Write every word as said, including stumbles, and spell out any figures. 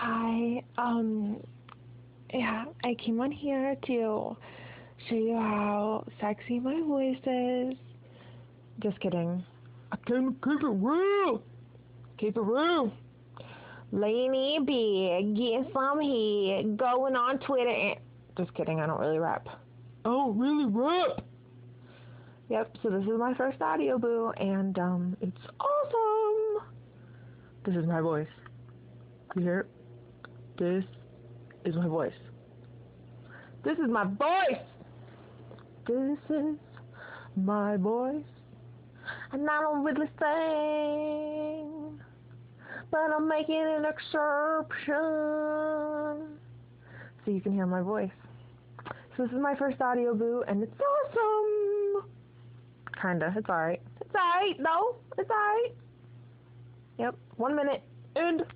Hi. Um, yeah, I came on here to show you how sexy my voice is. Just kidding. I came to keep it real. Keep it real. Lainey B, get some head. Going on Twitter and... Just kidding, I don't really rap. I don't really rap. Yep, so this is my first audio boo, and um, it's awesome. This is my voice. You hear it? This is my voice. This is my voice! This is my voice. And I don't really sing, but I'm making an exception so you can hear my voice. So this is my first audio boo, and it's awesome! Kinda, it's alright. It's alright, though. It's alright. Yep, one minute. End.